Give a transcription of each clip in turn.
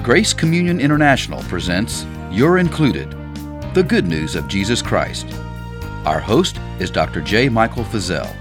Grace Communion International presents You're Included, the good news of Jesus Christ. Our host is Dr. J. Michael Feazell.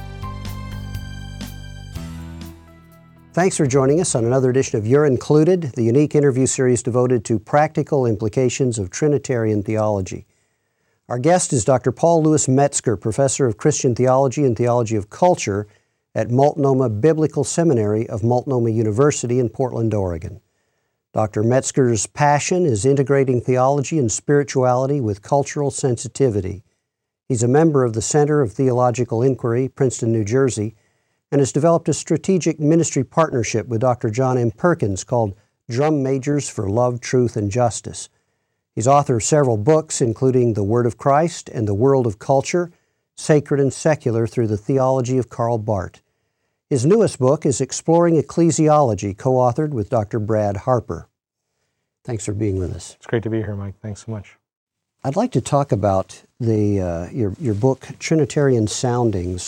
Thanks for joining us on another edition of You're Included, the unique interview series devoted to practical implications of Trinitarian theology. Our guest is Dr. Paul Louis Metzger, Professor of Christian Theology and Theology of Culture at Multnomah Biblical Seminary of Multnomah University in Portland, Oregon. Dr. Metzger's passion is integrating theology and spirituality with cultural sensitivity. He's a member of the Center of Theological Inquiry, Princeton, New Jersey, and has developed a strategic ministry partnership with Dr. John M. Perkins called Drum Majors for Love, Truth, and Justice. He's author of several books, including The Word of Christ and The World of Culture, Sacred and Secular Through the Theology of Karl Barth. His newest book is Exploring Ecclesiology, co-authored with Dr. Brad Harper. Thanks for being with us. It's great to be here, Mike. Thanks so much. I'd like to talk about your book, Trinitarian Soundings,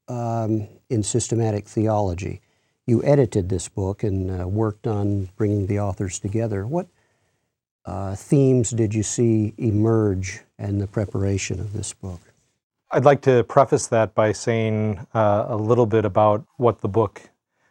in Systematic Theology. You edited this book and worked on bringing the authors together. What themes did you see emerge in the preparation of this book? I'd like to preface that by saying a little bit about what the book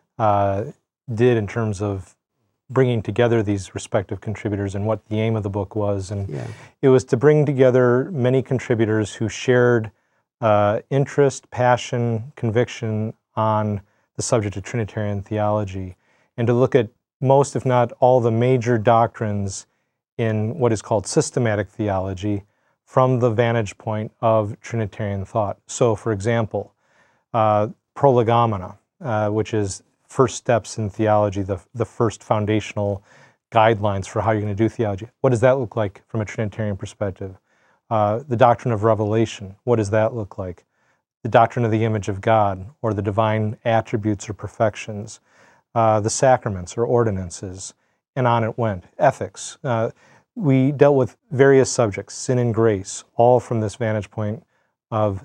did in terms of bringing together these respective contributors and what the aim of the book was. And it was to bring together many contributors who shared interest, passion, conviction on the subject of Trinitarian theology, and to look at most, if not all, the major doctrines in what is called systematic theology from the vantage point of Trinitarian thought. So, for example, prolegomena, which is first steps in theology, the first foundational guidelines for how you're going to do theology. What does that look like from a Trinitarian perspective? The doctrine of revelation, what does that look like? The doctrine of the image of God, or the divine attributes or perfections, the sacraments or ordinances, and on it went. Ethics. We dealt with various subjects, sin and grace, all from this vantage point of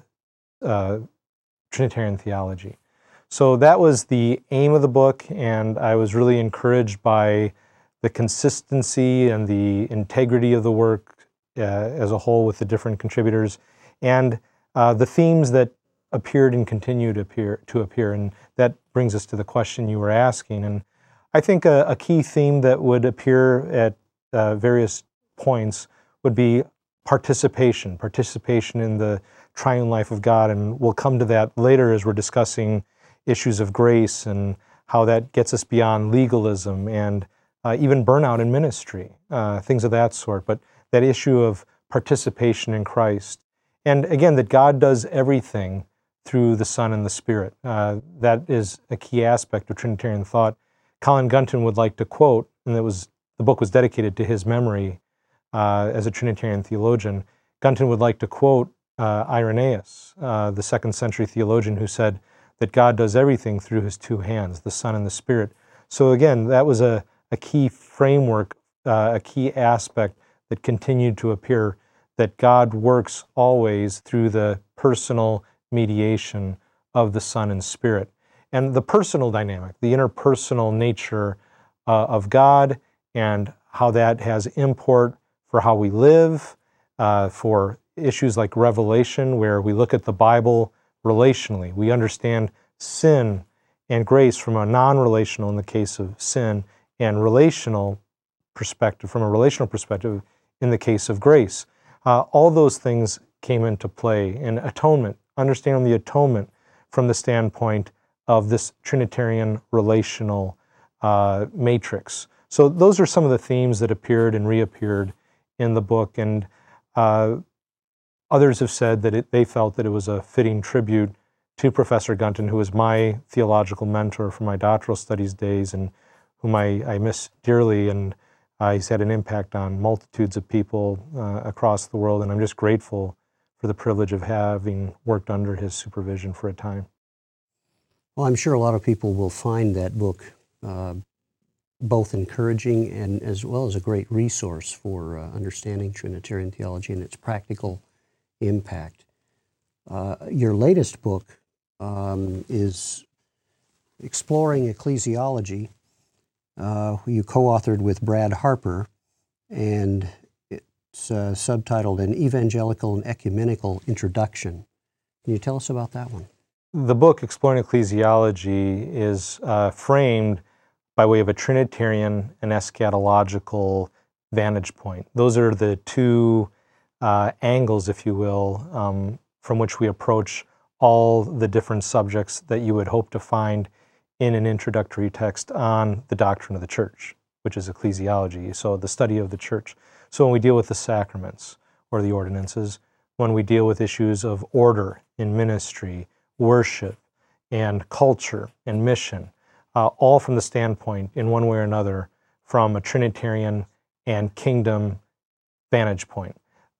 Trinitarian theology. So that was the aim of the book, and I was really encouraged by the consistency and the integrity of the work as a whole with the different contributors, and the themes that appeared and continue to appear. And that brings us to the question you were asking. And I think a key theme that would appear at various points would be participation in the triune life of God. And we'll come to that later as we're discussing issues of grace and how that gets us beyond legalism and even burnout in ministry, things of that sort. But that issue of participation in Christ. And again, that God does everything through the Son and the Spirit. That is a key aspect of Trinitarian thought. Colin Gunton would like to quote, and the book was dedicated to his memory as a Trinitarian theologian. Gunton would like to quote Irenaeus, the 2nd century theologian, who said that God does everything through his two hands, the Son and the Spirit. So again, that was a key framework, a key aspect that continued to appear, that God works always through the personal mediation of the Son and Spirit. And the personal dynamic, the interpersonal nature of God, and how that has import for how we live, for issues like revelation, where we look at the Bible relationally. We understand sin and grace from a non-relational, in the case of sin, and relational perspective, from a relational perspective, in the case of grace. All those things came into play. And atonement, understanding the atonement from the standpoint of this Trinitarian relational matrix. So those are some of the themes that appeared and reappeared in the book. And others have said that they felt that it was a fitting tribute to Professor Gunton, who was my theological mentor from my doctoral studies days and whom I miss dearly. And he's had an impact on multitudes of people across the world, and I'm just grateful for the privilege of having worked under his supervision for a time. Well, I'm sure a lot of people will find that book both encouraging and as well as a great resource for understanding Trinitarian theology and its practical impact. Your latest book is Exploring Ecclesiology, who you co-authored with Brad Harper, and it's subtitled An Evangelical and Ecumenical Introduction. Can you tell us about that one? The book, Exploring Ecclesiology, is framed by way of a Trinitarian and eschatological vantage point. Those are the two angles, if you will, from which we approach all the different subjects that you would hope to find in an introductory text on the doctrine of the church, which is ecclesiology, so the study of the church. So when we deal with the sacraments or the ordinances, when we deal with issues of order in ministry, worship, and culture and mission, all from the standpoint, in one way or another, from a Trinitarian and kingdom vantage point.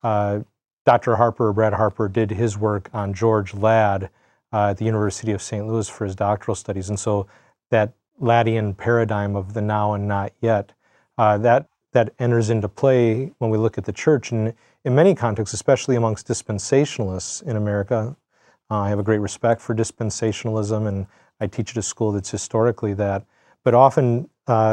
Dr. Harper, Brad Harper, did his work on George Ladd at the University of St. Louis for his doctoral studies. And so that Laddian paradigm of the now and not yet, that enters into play when we look at the church. And in many contexts, especially amongst dispensationalists in America, I have a great respect for dispensationalism, and I teach at a school that's historically that. But often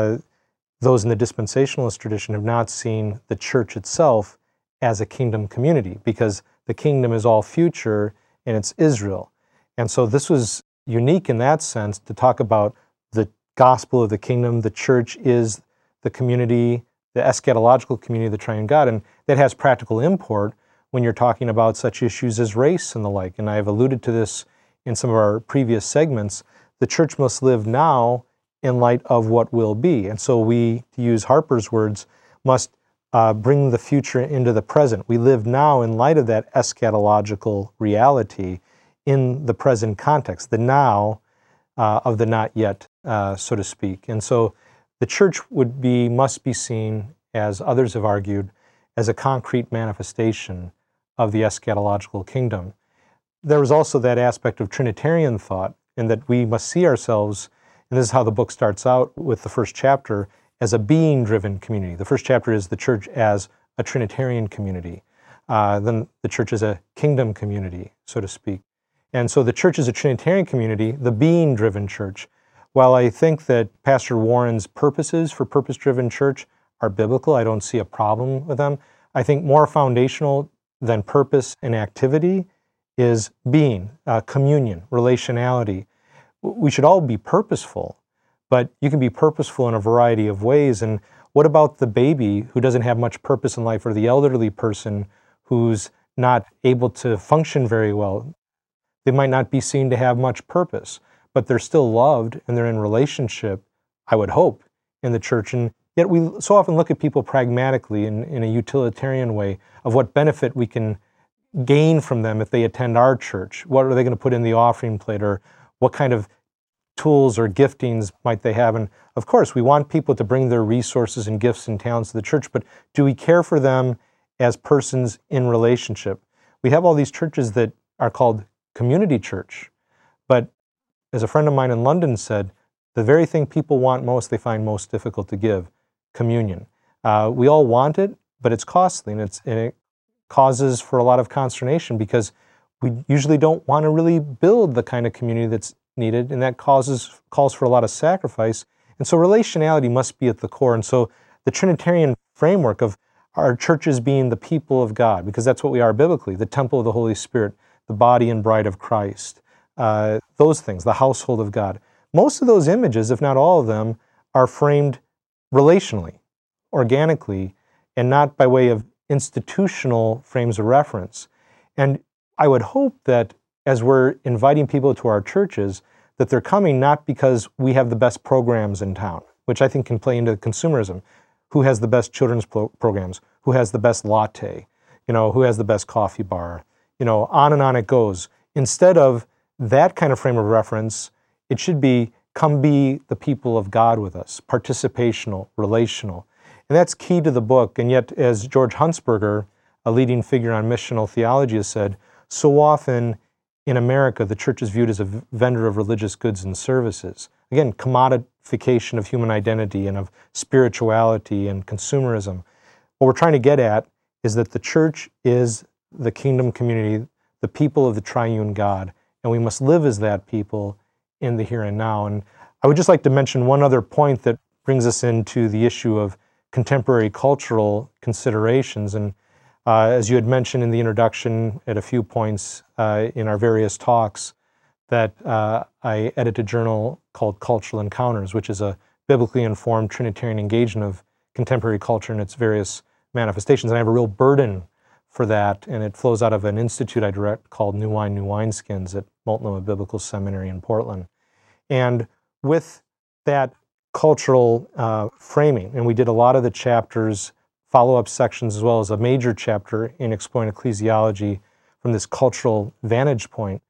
those in the dispensationalist tradition have not seen the church itself as a kingdom community, because the kingdom is all future and it's Israel. And so this was unique in that sense to talk about the gospel of the kingdom. The church is the community, the eschatological community of the triune God, and that has practical import when you're talking about such issues as race and the like. And I have alluded to this in some of our previous segments. The church must live now in light of what will be. And so we, to use Harper's words, must bring the future into the present. We live now in light of that eschatological reality in the present context, the now of the not yet, so to speak. And so the church must be seen, as others have argued, as a concrete manifestation of the eschatological kingdom. There was also that aspect of Trinitarian thought, in that we must see ourselves, and this is how the book starts out with the first chapter, as a being-driven community. The first chapter is the church as a Trinitarian community. Then the church as a kingdom community, so to speak. And so the church is a Trinitarian community, the being-driven church. While I think that Pastor Warren's purposes for purpose-driven church are biblical, I don't see a problem with them. I think more foundational than purpose and activity is being, communion, relationality. We should all be purposeful, but you can be purposeful in a variety of ways. And what about the baby who doesn't have much purpose in life, or the elderly person who's not able to function very well? They might not be seen to have much purpose, but they're still loved and they're in relationship, I would hope, in the church. And yet we so often look at people pragmatically in a utilitarian way of what benefit we can gain from them if they attend our church. What are they going to put in the offering plate, or what kind of tools or giftings might they have? And of course, we want people to bring their resources and gifts and talents to the church, but do we care for them as persons in relationship? We have all these churches that are called community church, but as a friend of mine in London said, the very thing people want most, they find most difficult to give: communion. We all want it, but it's costly, and it causes for a lot of consternation, because we usually don't want to really build the kind of community that's needed, and that calls for a lot of sacrifice. And so relationality must be at the core. And so the Trinitarian framework of our churches being the people of God, because that's what we are biblically, the temple of the Holy Spirit, the body and bride of Christ, those things, the household of God. Most of those images, if not all of them, are framed relationally, organically, and not by way of institutional frames of reference. And I would hope that as we're inviting people to our churches, that they're coming not because we have the best programs in town, which I think can play into consumerism. Who has the best children's programs? Who has the best latte? Who has the best coffee bar? On and on it goes. Instead of that kind of frame of reference, it should be, come be the people of God with us, participational, relational. And that's key to the book. And yet, as George Huntsberger, a leading figure on missional theology, has said, so often in America, the church is viewed as a vendor of religious goods and services. Again, commodification of human identity and of spirituality and consumerism. What we're trying to get at is that the church is the kingdom community, the people of the triune God, and we must live as that people in the here and now. And I would just like to mention one other point that brings us into the issue of contemporary cultural considerations. And as you had mentioned in the introduction at a few points in our various talks, that I edit a journal called Cultural Encounters, which is a biblically informed Trinitarian engagement of contemporary culture and its various manifestations. And I have a real burden for that, and it flows out of an institute I direct called New Wine, New Wineskins at Multnomah Biblical Seminary in Portland. And with that cultural framing, and we did a lot of the chapters, follow-up sections, as well as a major chapter in Exploring Ecclesiology from this cultural vantage point.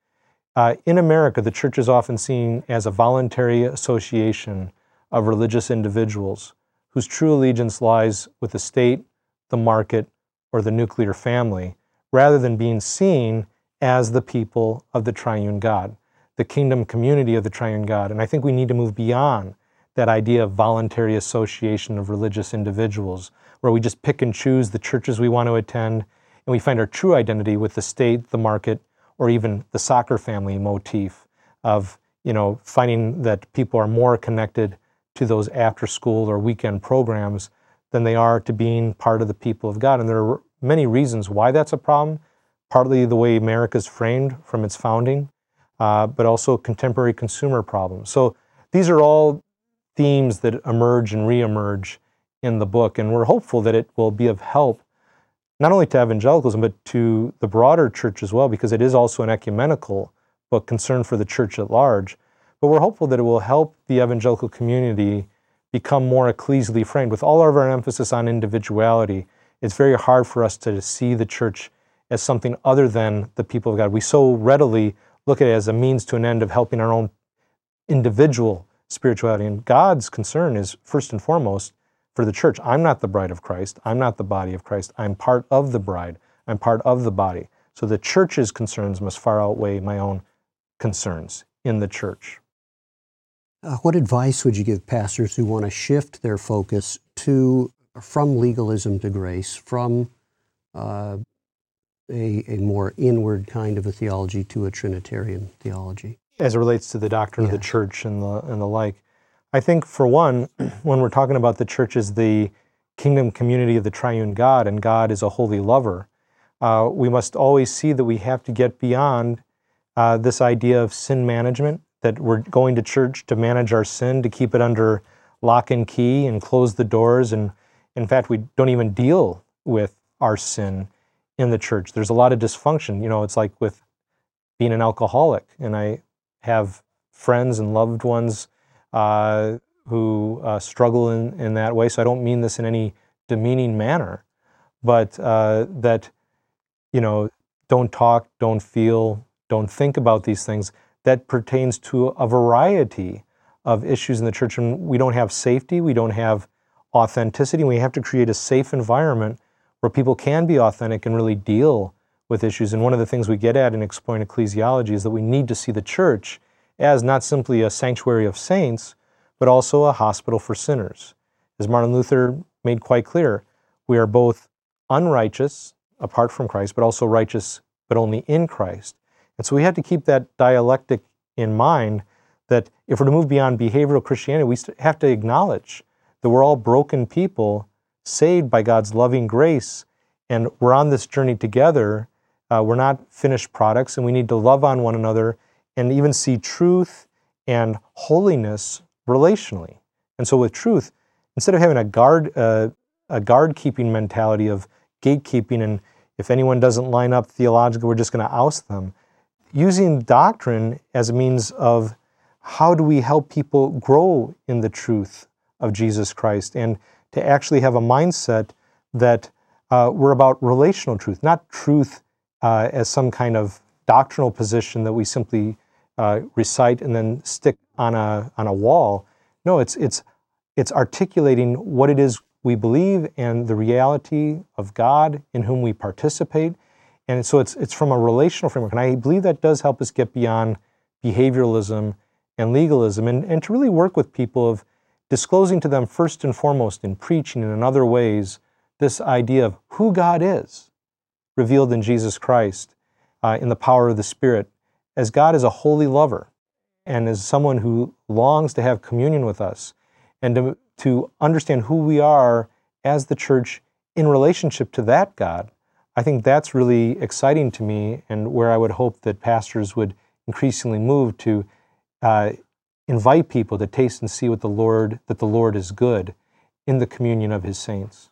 In America, the church is often seen as a voluntary association of religious individuals whose true allegiance lies with the state, the market, or the nuclear family, rather than being seen as the people of the triune God, the kingdom community of the triune God. And I think we need to move beyond that idea of voluntary association of religious individuals, where we just pick and choose the churches we want to attend, and we find our true identity with the state, the market, or even the soccer family motif of, finding that people are more connected to those after-school or weekend programs than they are to being part of the people of God. And there are many reasons why that's a problem, partly the way America's framed from its founding, but also contemporary consumer problems. So these are all themes that emerge and reemerge in the book, and we're hopeful that it will be of help not only to evangelicalism, but to the broader church as well, because it is also an ecumenical book concerned for the church at large. But we're hopeful that it will help the evangelical community become more ecclesially framed. With all of our emphasis on individuality, it's very hard for us to see the church as something other than the people of God. We so readily look at it as a means to an end of helping our own individual spirituality. And God's concern is, first and foremost, for the church. I'm not the bride of Christ. I'm not the body of Christ. I'm part of the bride. I'm part of the body. So the church's concerns must far outweigh my own concerns in the church. What advice would you give pastors who want to shift their focus from legalism to grace, from a more inward kind of a theology to a Trinitarian theology? As it relates to the doctrine of the church and the like. I think, for one, when we're talking about the church as the kingdom community of the triune God, and God is a holy lover, we must always see that we have to get beyond this idea of sin management, that we're going to church to manage our sin, to keep it under lock and key and close the doors. And in fact, we don't even deal with our sin in the church. There's a lot of dysfunction. It's like with being an alcoholic, and I have friends and loved ones who struggle in that way. So I don't mean this in any demeaning manner, but that, don't talk, don't feel, don't think about these things. That pertains to a variety of issues in the church. And we don't have safety, we don't have authenticity. We have to create a safe environment where people can be authentic and really deal with issues. And one of the things we get at in Exploring Ecclesiology is that we need to see the church as not simply a sanctuary of saints, but also a hospital for sinners. As Martin Luther made quite clear, we are both unrighteous apart from Christ, but also righteous but only in Christ. And so we have to keep that dialectic in mind, that if we're to move beyond behavioral Christianity, we have to acknowledge that we're all broken people saved by God's loving grace, and we're on this journey together. We're not finished products, and we need to love on one another and even see truth and holiness relationally. And so with truth, instead of having a guard-keeping mentality of gatekeeping, and if anyone doesn't line up theologically, we're just going to oust them, using doctrine as a means of how do we help people grow in the truth of Jesus Christ, and to actually have a mindset that we're about relational truth, not truth as some kind of doctrinal position that we simply recite and then stick on a wall. No, it's articulating what it is we believe and the reality of God in whom we participate. And so it's from a relational framework. And I believe that does help us get beyond behavioralism and legalism, and to really work with people of disclosing to them first and foremost in preaching and in other ways this idea of who God is revealed in Jesus Christ in the power of the Spirit, as God is a holy lover and as someone who longs to have communion with us. and to understand who we are as the church in relationship to that God. I think that's really exciting to me, and where I would hope that pastors would increasingly move to invite people to taste and see that the Lord is good in the communion of His saints.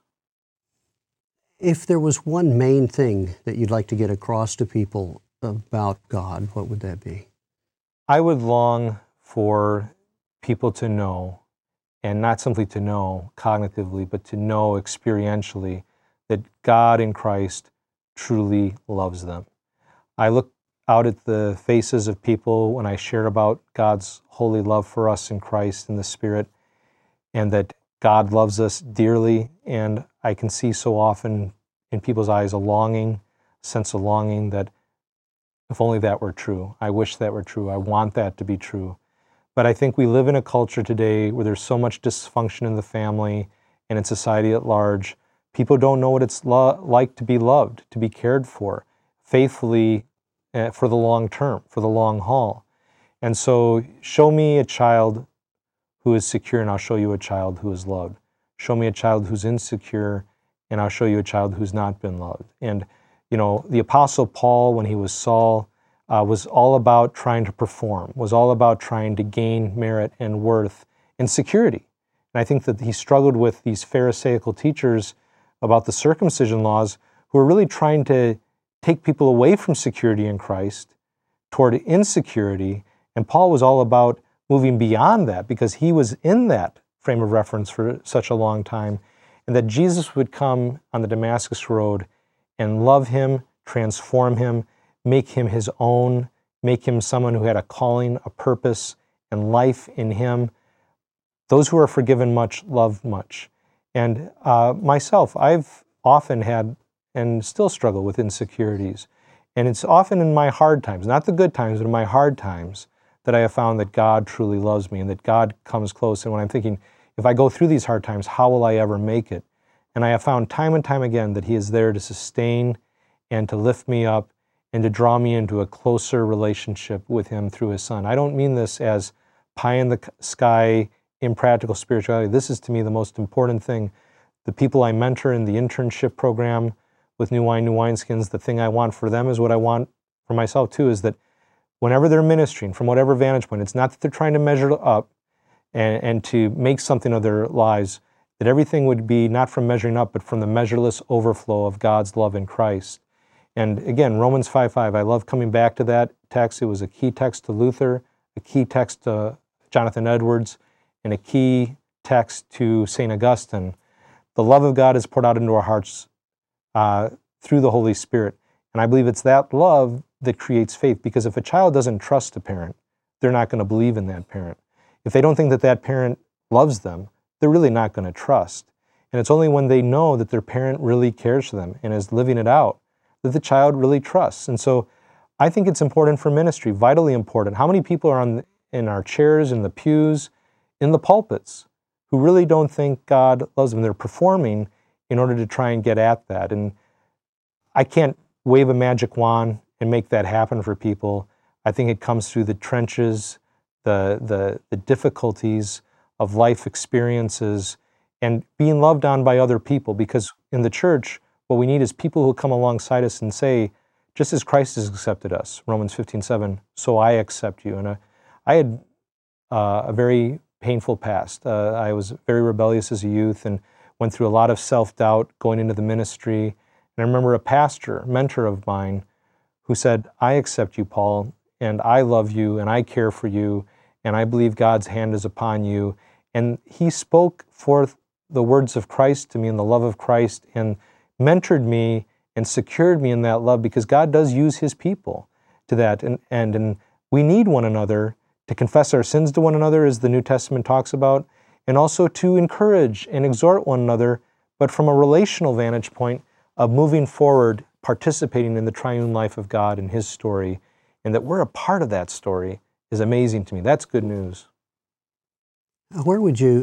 If there was one main thing that you'd like to get across to people about God, what would that be? I would long for people to know, and not simply to know cognitively, but to know experientially, that God in Christ truly loves them. I look out at the faces of people when I share about God's holy love for us in Christ in the Spirit, and that God loves us dearly, and I can see so often in people's eyes a sense of longing that if only that were true. I wish that were true. I want that to be true. But I think we live in a culture today where there's so much dysfunction in the family and in society at large. People don't know what it's like to be loved, to be cared for, faithfully for the long term, for the long haul. And so show me a child who is secure, and I'll show you a child who is loved. Show me a child who's insecure, and I'll show you a child who's not been loved. And, the Apostle Paul, when he was Saul, was all about trying to perform, was all about trying to gain merit and worth and security. And I think that he struggled with these Pharisaical teachers about the circumcision laws who were really trying to take people away from security in Christ toward insecurity. And Paul was all about moving beyond that because he was in that frame of reference for such a long time, and that Jesus would come on the Damascus Road and love him, transform him, make him his own, make him someone who had a calling, a purpose, and life in him. Those who are forgiven much love much. And myself, I've often had and still struggle with insecurities. And it's often in my hard times, not the good times, but in my hard times, that I have found that God truly loves me and that God comes close. And when I'm thinking, if I go through these hard times, how will I ever make it? And I have found time and time again that He is there to sustain and to lift me up and to draw me into a closer relationship with Him through His Son. I don't mean this as pie in the sky, impractical spirituality. This is to me the most important thing. The people I mentor in the internship program with New Wine, New Wineskins, the thing I want for them is what I want for myself too, is that whenever they're ministering, from whatever vantage point, it's not that they're trying to measure up and to make something of their lives, that everything would be not from measuring up, but from the measureless overflow of God's love in Christ. And again, Romans 5:5, I love coming back to that text. It was a key text to Luther, a key text to Jonathan Edwards, and a key text to St. Augustine. The love of God is poured out into our hearts through the Holy Spirit. And I believe it's that love that creates faith, because if a child doesn't trust a parent, they're not going to believe in that parent. If they don't think that that parent loves them, they're really not going to trust. And it's only when they know that their parent really cares for them and is living it out that the child really trusts. And so I think it's important for ministry, vitally important. How many people are in our chairs, in the pews, in the pulpits, who really don't think God loves them? They're performing in order to try and get at that. And I can't wave a magic wand and make that happen for people. I think it comes through the trenches, the difficulties of life experiences, and being loved on by other people. Because in the church, what we need is people who come alongside us and say, just as Christ has accepted us, Romans 15:7, so I accept you. And I had a very painful past. I was very rebellious as a youth and went through a lot of self-doubt going into the ministry. And I remember a pastor, mentor of mine, who said, I accept you, Paul, and I love you, and I care for you, and I believe God's hand is upon you. And he spoke forth the words of Christ to me and the love of Christ and mentored me and secured me in that love, because God does use His people to that. And we need one another to confess our sins to one another, as the New Testament talks about, and also to encourage and exhort one another, but from a relational vantage point of moving forward, participating in the triune life of God and His story, and that we're a part of that story is amazing to me. That's good news. Where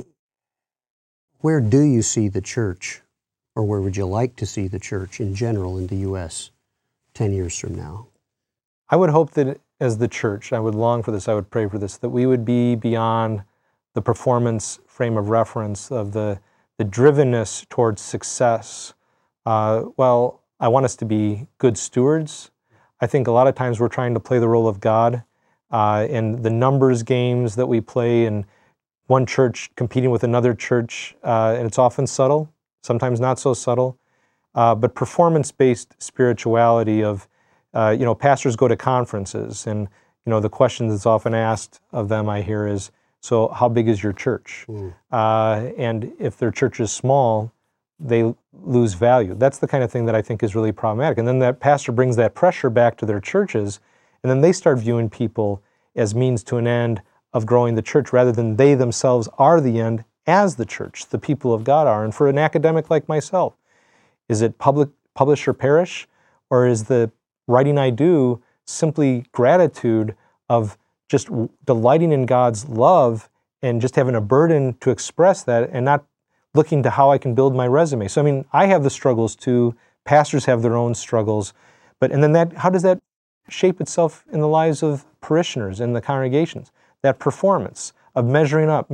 do you see the church, or where would you like to see the church in general in the U.S. 10 years from now? I would hope that as the church, I would long for this, I would pray for this, that we would be beyond the performance frame of reference, of the drivenness towards success. Well, I want us to be good stewards. I think a lot of times we're trying to play the role of God in the numbers games that we play, and one church competing with another church, and it's often subtle, sometimes not so subtle, but performance-based spirituality of, pastors go to conferences, and, the question that's often asked of them, I hear, is, so how big is your church? And if their church is small, they lose value. That's the kind of thing that I think is really problematic. And then that pastor brings that pressure back to their churches, and then they start viewing people as means to an end of growing the church, rather than they themselves are the end as the church, the people of God are. And for an academic like myself, is it publish or perish? Or is the writing I do simply gratitude of just delighting in God's love and just having a burden to express that, and not looking to how I can build my resume? So, I have the struggles too. Pastors have their own struggles. And then how does that shape itself in the lives of parishioners in the congregations? That performance of measuring up,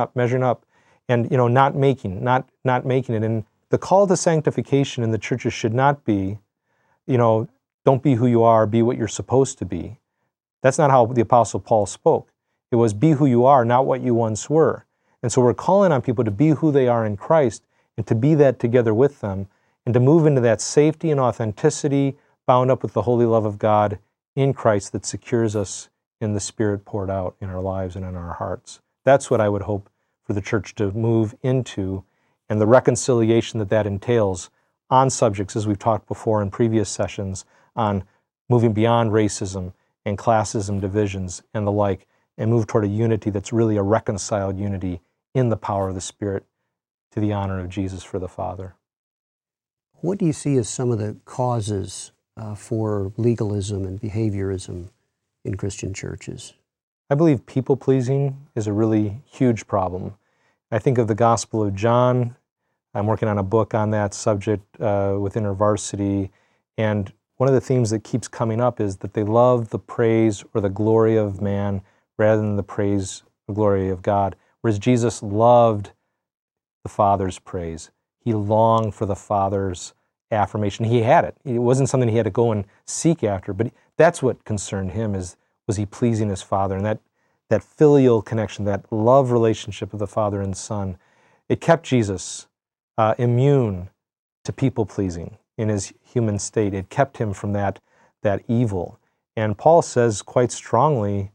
and not making it. And the call to sanctification in the churches should not be, don't be who you are, be what you're supposed to be. That's not how the Apostle Paul spoke. It was be who you are, not what you once were. And so we're calling on people to be who they are in Christ, and to be that together with them, and to move into that safety and authenticity bound up with the holy love of God in Christ that secures us in the Spirit poured out in our lives and in our hearts. That's what I would hope for the church to move into, and the reconciliation that entails on subjects, as we've talked before in previous sessions, on moving beyond racism and classism divisions and the like, and move toward a unity that's really a reconciled unity in the power of the Spirit, to the honor of Jesus for the Father. What do you see as some of the causes for legalism and behaviorism in Christian churches? I believe people-pleasing is a really huge problem. I think of the Gospel of John. I'm working on a book on that subject with InterVarsity, and one of the themes that keeps coming up is that they love the praise or the glory of man rather than the praise or glory of God, whereas Jesus loved the Father's praise. He longed for the Father's affirmation. He had it. It wasn't something he had to go and seek after, but that's what concerned him, was he pleasing his Father? And that filial connection, that love relationship of the Father and Son, it kept Jesus immune to people-pleasing in his human state. It kept him from that evil. And Paul says quite strongly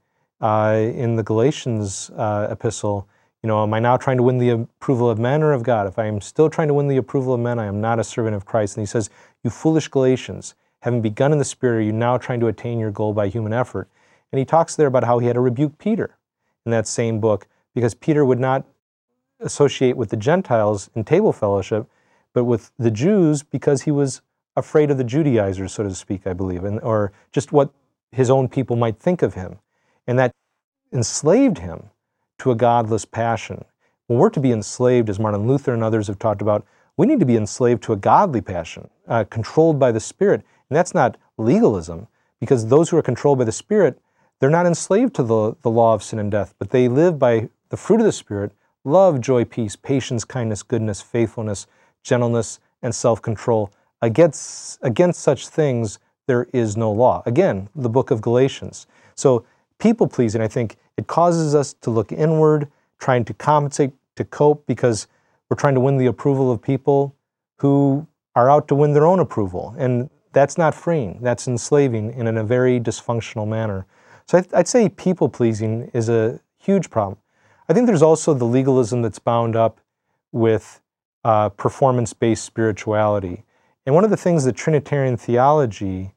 in the Galatians epistle, am I now trying to win the approval of men or of God? If I am still trying to win the approval of men, I am not a servant of Christ. And he says, you foolish Galatians, having begun in the Spirit, are you now trying to attain your goal by human effort? And he talks there about how he had to rebuke Peter in that same book, because Peter would not associate with the Gentiles in table fellowship, but with the Jews, because he was afraid of the Judaizers, so to speak, I believe, or just what his own people might think of him. And that enslaved him to a godless passion. When we're to be enslaved, as Martin Luther and others have talked about, we need to be enslaved to a godly passion, controlled by the Spirit. And that's not legalism, because those who are controlled by the Spirit, they're not enslaved to the law of sin and death, but they live by the fruit of the Spirit: love, joy, peace, patience, kindness, goodness, faithfulness, gentleness, and self-control. Against such things there is no law. Again, the book of Galatians. So people-pleasing, I think, it causes us to look inward, trying to compensate, to cope, because we're trying to win the approval of people who are out to win their own approval. And that's not freeing. That's enslaving in a very dysfunctional manner. So I'd say people-pleasing is a huge problem. I think there's also the legalism that's bound up with performance-based spirituality. And one of the things that Trinitarian theology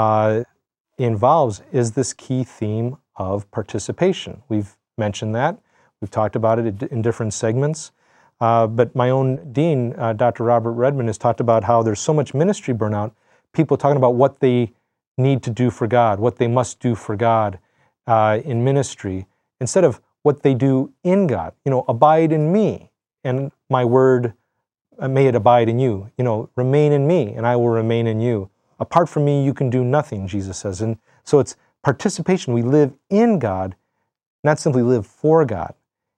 involves is this key theme of participation. We've mentioned that. We've talked about it in different segments. But my own dean, Dr. Robert Redmond, has talked about how there's so much ministry burnout, people talking about what they need to do for God, what they must do for God in ministry, instead of what they do in God. Abide in me, and my word, may it abide in you. Remain in me, and I will remain in you. Apart from me, you can do nothing, Jesus says. And so it's participation. We live in God, not simply live for God.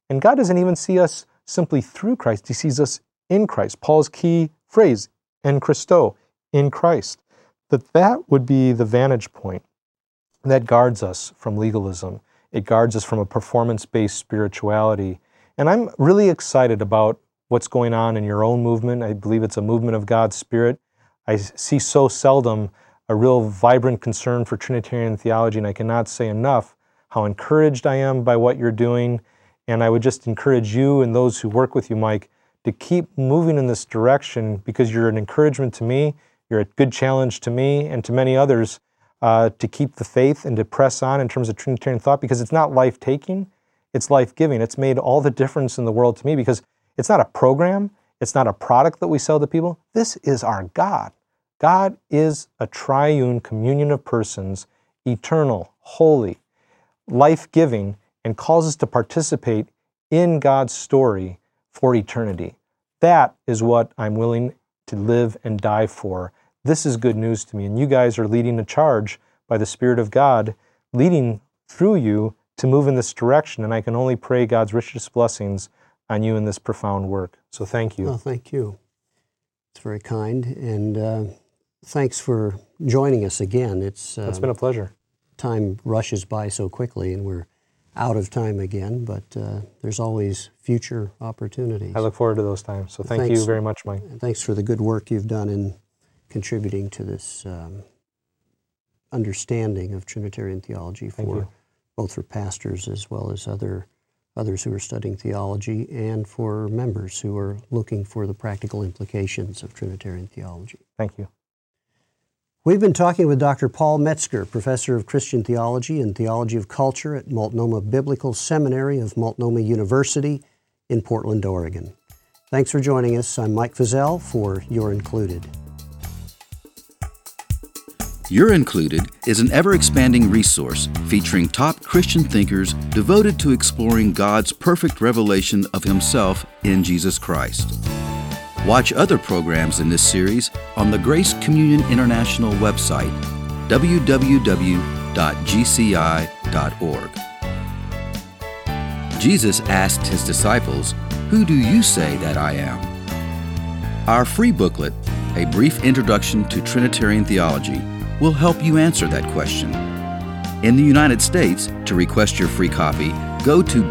And God doesn't even see us simply through Christ. He sees us in Christ. Paul's key phrase, en Christo, in Christ. That would be the vantage point that guards us from legalism. It guards us from a performance-based spirituality. And I'm really excited about what's going on in your own movement. I believe it's a movement of God's Spirit. I see so seldom a real vibrant concern for Trinitarian theology, and I cannot say enough how encouraged I am by what you're doing. And I would just encourage you and those who work with you, Mike, to keep moving in this direction, because you're an encouragement to me, you're a good challenge to me and to many others to keep the faith and to press on in terms of Trinitarian thought, because it's not life-taking, it's life-giving. It's made all the difference in the world to me, because it's not a program, it's not a product that we sell to people. This is our God. God is a triune communion of persons, eternal, holy, life-giving, and calls us to participate in God's story for eternity. That is what I'm willing to live and die for. This is good news to me, and you guys are leading a charge by the Spirit of God, leading through you to move in this direction, and I can only pray God's richest blessings on you in this profound work. So thank you. Well, thank you. It's very kind, and thanks for joining us again. It's been a pleasure. Time rushes by so quickly, and we're out of time again, but there's always future opportunities. I look forward to those times. So thank you very much, Mike. And thanks for the good work you've done in contributing to this understanding of Trinitarian theology both for pastors as well as others who are studying theology, and for members who are looking for the practical implications of Trinitarian theology. Thank you. We've been talking with Dr. Paul Metzger, Professor of Christian Theology and Theology of Culture at Multnomah Biblical Seminary of Multnomah University in Portland, Oregon. Thanks for joining us. I'm Mike Feazell for You're Included. You're Included is an ever-expanding resource featuring top Christian thinkers devoted to exploring God's perfect revelation of Himself in Jesus Christ. Watch other programs in this series on the Grace Communion International website, www.gci.org. Jesus asked His disciples, "Who do you say that I am?" Our free booklet, A Brief Introduction to Trinitarian Theology, will help you answer that question. In the United States, to request your free copy, go to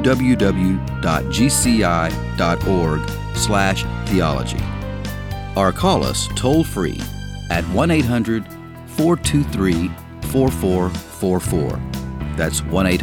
www.gci.org/theology or call us toll-free at 1-800-423-4444. That's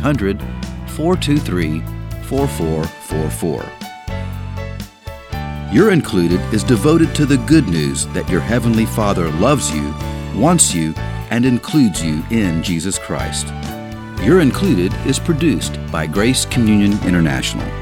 1-800-423-4444. You're Included is devoted to the good news that your Heavenly Father loves you, wants you, and includes you in Jesus Christ. You're Included is produced by Grace Communion International.